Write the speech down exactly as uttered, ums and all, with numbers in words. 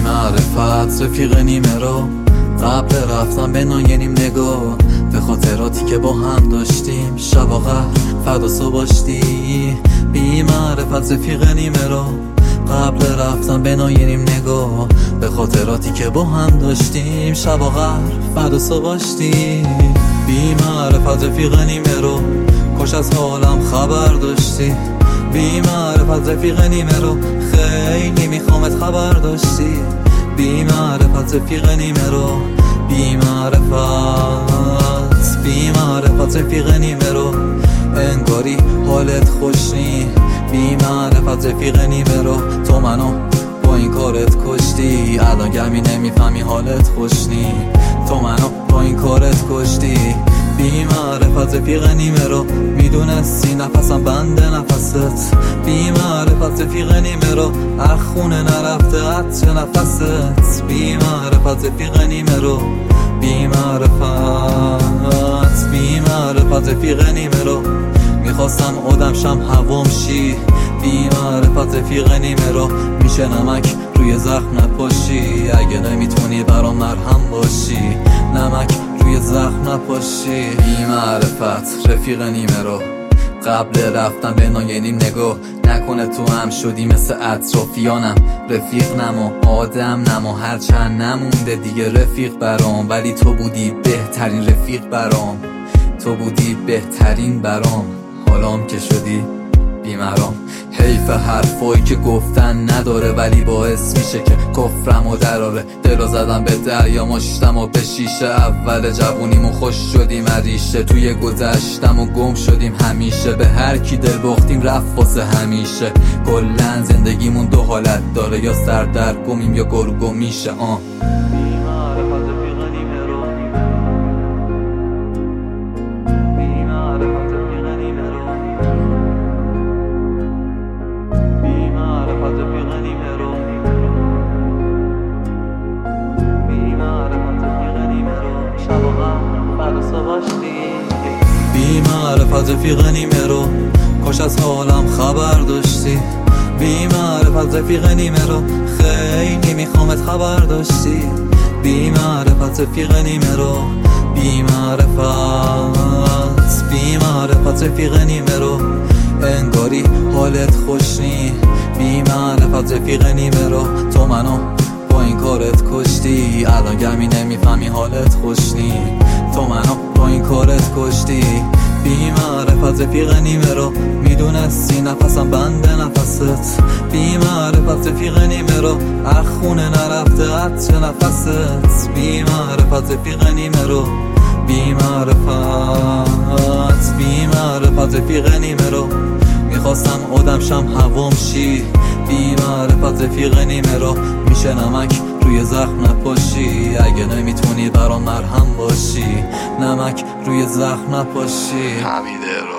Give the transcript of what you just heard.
معرفت رفیق نیمه رو قبل رفتم به ناینیم نگاه به خاطراتی که با هم داشتیم شب و قهر فدا صبحاشتی. بی معرفت رفیق نیمه رو قبل رفتم به ناینیم نگاه به خاطراتی که با هم داشتیم شب و قهر فدا صبحاشتی. بی معرفت رفیق نیمه رو کاش از حالم خبر داشتی. بی معرفت رفیق نیمه رو خیلی میخوامت خبر داشتی. بی معرفت رفیق نیمه رو بی معرفت بی معرفت رفیق نیمه رو انگاری حالت خوش نی. بی معرفت رفیق نیمه رو تو منو با این کارت کشتی. الان گمی نمیفهمی حالت خوش نی. تو منو با این کارت کشتی. بی معرفت رفیق نیمه رو میدونستی نفسم بنده نفست. بی معرفت رفیق نیمه رو اخونه نرفته عطر نفست. بی معرفت رفیق نیمه رو بی معرفت بی معرفت رفیق نیمه رو میخواستم آدم شم هوام شی. بی معرفت رفیق نیمه رو میشه نمک روی زخم نپاشی. اگه نمیتونی برام مرهم باشی نمک روی زخم نپاشی. بی معرفت رفیق نیمه رو قبل رفتن به ناینیم نگاه نکنه تو هم شدی مثل اطرافیانم. رفیق نما آدم نما هرچند نمونده دیگه رفیق برام، ولی تو بودی بهترین رفیق برام. تو بودی بهترین برام حالام که شدی بیمرام. حیف حرفایی که گفتن نداره ولی باعث میشه که کفرم و دراره. دلو زدم به دریا مشتم و به شیشه. اول جوونیمون خوش شدیم عریشه. توی گذشتم و گم شدیم همیشه. به هر کی دل باختیم رفت واسه همیشه. کلن زندگیمون دو حالت داره، یا سردرگمیم یا گرگو میشه. آه بی معرفت رفیق نیمه رو کاش از حالم خبر داشتی. بی معرفت رفیق نیمه رو خیلی میخوامت خبر داشتی. بی معرفت رفیق نیمه رو بی معرفت بی معرفت رفیق نیمه رو انگاری حالت خوش نی. بی معرفت رفیق نیمه رو تو منو با این کارت کشتی. الان گمی نمیفهمی حالت خوش نی. تو منو با این کارت کشتی. بی معرفت رفیق نیمه رو میدونستی نفسم بنده نفست. بی معرفت رفیق نیمه رو اخونه نرفته عطر نفست. بی معرفت رفیق نیمه رو بی معرفت بی معرفت رفیق نیمه رو میخواستم آدم شم هوام شی. بی معرفت رفیق نیمه رو میشه نمک روی زخم نپاشی. اگه نمیتونی برام مرهم باشی نمک روی زخم نپاشی. حمیده رو